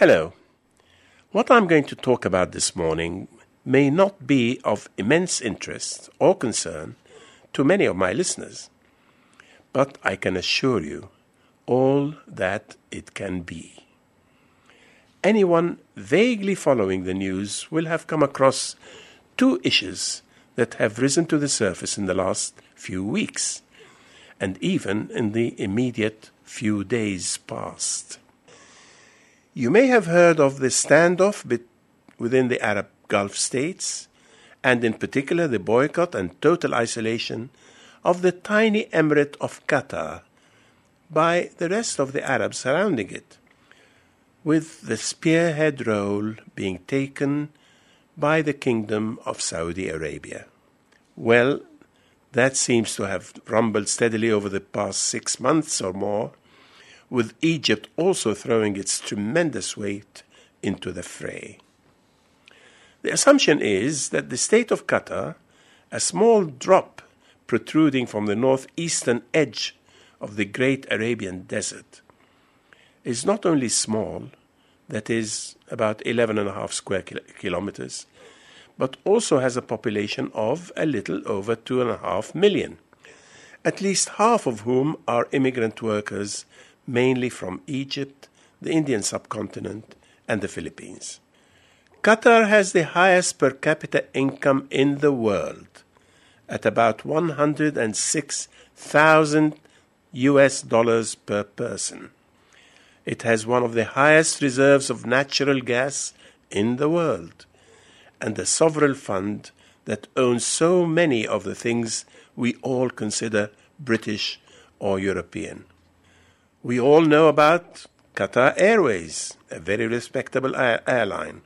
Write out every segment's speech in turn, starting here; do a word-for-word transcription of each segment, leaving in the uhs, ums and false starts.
Hello. What I'm going to talk about this morning may not be of immense interest or concern to many of my listeners, but I can assure you all that it can be. Anyone vaguely following the news will have come across two issues that have risen to the surface in the last few weeks, and even in the immediate few days past. You may have heard of the standoff be- within the Arab Gulf states, and in particular the boycott and total isolation of the tiny emirate of Qatar by the rest of the Arabs surrounding it, with the spearhead role being taken by the Kingdom of Saudi Arabia. Well, that seems to have rumbled steadily over the past six months or more, with Egypt also throwing its tremendous weight into the fray. The assumption is that the state of Qatar, a small drop protruding from the northeastern edge of the great Arabian desert, is not only small, that is about eleven and a half square kil- kilometers, but also has a population of a little over two and a half million, at least half of whom are immigrant workers, mainly from Egypt, the Indian subcontinent, and the Philippines. Qatar has the highest per capita income in the world, at about one hundred six thousand U S dollars per person. It has one of the highest reserves of natural gas in the world, and a sovereign fund that owns so many of the things we all consider British or European. We all know about Qatar Airways, a very respectable air- airline.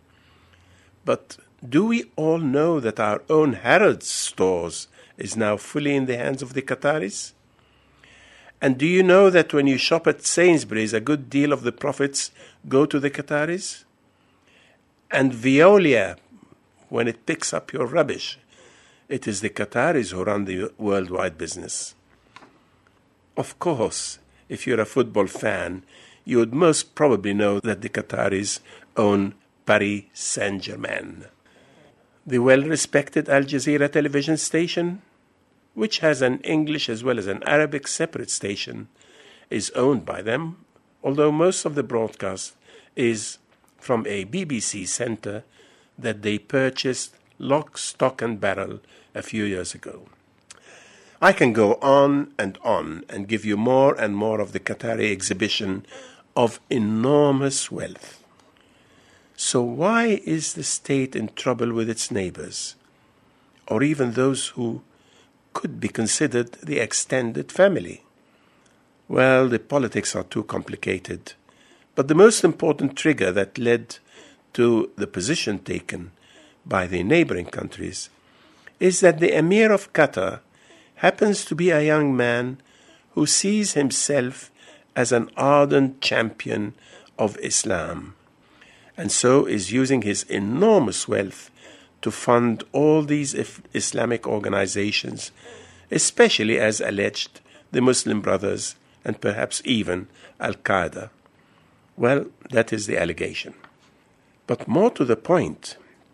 But do we all know that our own Harrods stores is now fully in the hands of the Qataris? And do you know that when you shop at Sainsbury's, a good deal of the profits go to the Qataris? And Veolia, when it picks up your rubbish, it is the Qataris who run the worldwide business. Of course, if you're a football fan, you would most probably know that the Qataris own Paris Saint-Germain. The well-respected Al Jazeera television station, which has an English as well as an Arabic separate station, is owned by them, although most of the broadcast is from a B B C centre that they purchased lock, stock and barrel a few years ago. I can go on and on and give you more and more of the Qatari exhibition of enormous wealth. So why is the state in trouble with its neighbors, or even those who could be considered the extended family? Well, the politics are too complicated, but the most important trigger that led to the position taken by the neighboring countries is that the Emir of Qatar happens to be a young man who sees himself as an ardent champion of Islam, and so is using his enormous wealth to fund all these Islamic organizations, especially as alleged the Muslim Brothers and perhaps even Al-Qaeda. Well, that is the allegation. But more to the point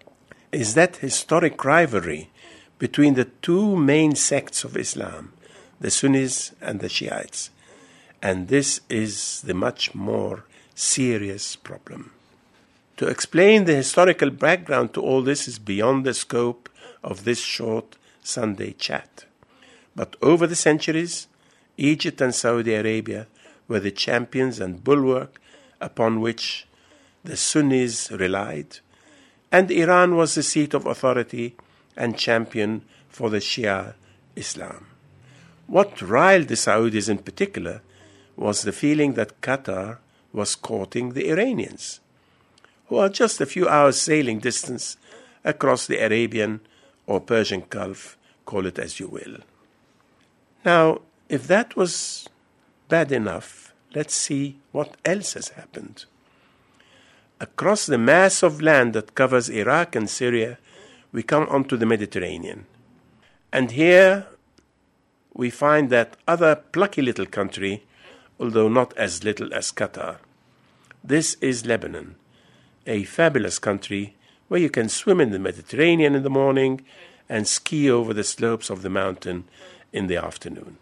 is that historic rivalry between the two main sects of Islam, the Sunnis and the Shiites. And this is the much more serious problem. To explain the historical background to all this is beyond the scope of this short Sunday chat. But over the centuries, Egypt and Saudi Arabia were the champions and bulwark upon which the Sunnis relied, and Iran was the seat of authority and champion for the Shia Islam. What riled the Saudis in particular was the feeling that Qatar was courting the Iranians, who are just a few hours sailing distance across the Arabian or Persian Gulf, call it as you will. Now, if that was bad enough, let's see what else has happened. Across the mass of land that covers Iraq and Syria, we come onto the Mediterranean. And here we find that other plucky little country, although not as little as Qatar. This is Lebanon, a fabulous country where you can swim in the Mediterranean in the morning and ski over the slopes of the mountain in the afternoon.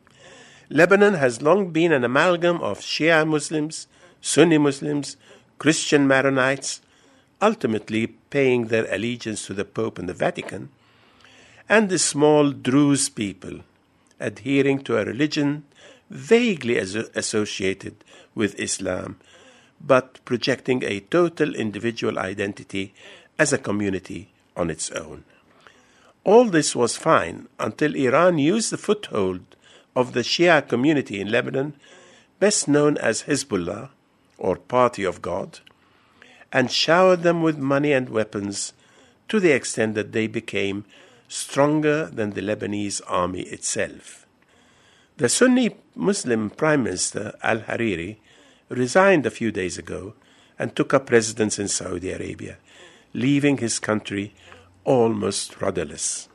Lebanon has long been an amalgam of Shia Muslims, Sunni Muslims, Christian Maronites, ultimately paying their allegiance to the Pope and the Vatican, and the small Druze people, adhering to a religion vaguely as- associated with Islam, but projecting a total individual identity as a community on its own. All this was fine until Iran used the foothold of the Shia community in Lebanon, best known as Hezbollah, or Party of God, and showered them with money and weapons to the extent that they became stronger than the Lebanese army itself. The Sunni Muslim Prime Minister al-Hariri resigned a few days ago and took up residence in Saudi Arabia, leaving his country almost rudderless.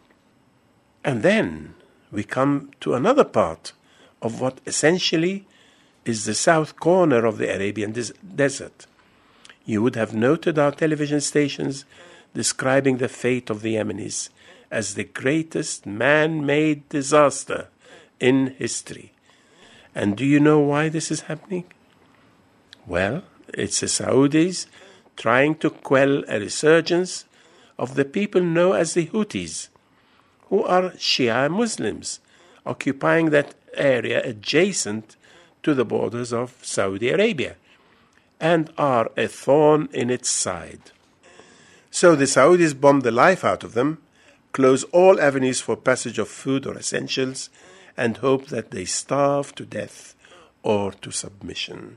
And then we come to another part of what essentially is the south corner of the Arabian des- desert. You would have noted our television stations describing the fate of the Yemenis as the greatest man-made disaster in history. And do you know why this is happening? Well, it's the Saudis trying to quell a resurgence of the people known as the Houthis, who are Shia Muslims, occupying that area adjacent to the borders of Saudi Arabia, and are a thorn in its side. So the Saudis bomb the life out of them, close all avenues for passage of food or essentials, and hope that they starve to death or to submission.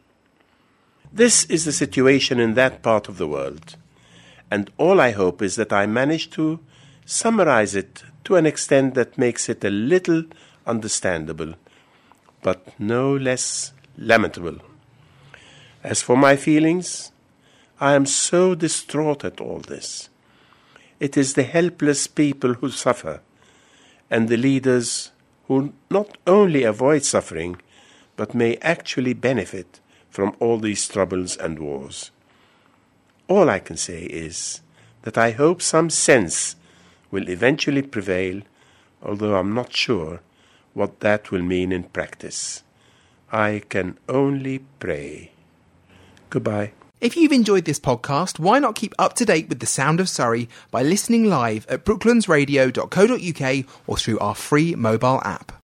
This is the situation in that part of the world, and all I hope is that I manage to summarize it to an extent that makes it a little understandable, but no less lamentable. As for my feelings, I am so distraught at all this. It is the helpless people who suffer, and the leaders who not only avoid suffering, but may actually benefit from all these troubles and wars. All I can say is that I hope some sense will eventually prevail, although I'm not sure what that will mean in practice. I can only pray. Goodbye. If you've enjoyed this podcast, why not keep up to date with the sound of Surrey by listening live at brooklands radio dot co dot uk or through our free mobile app.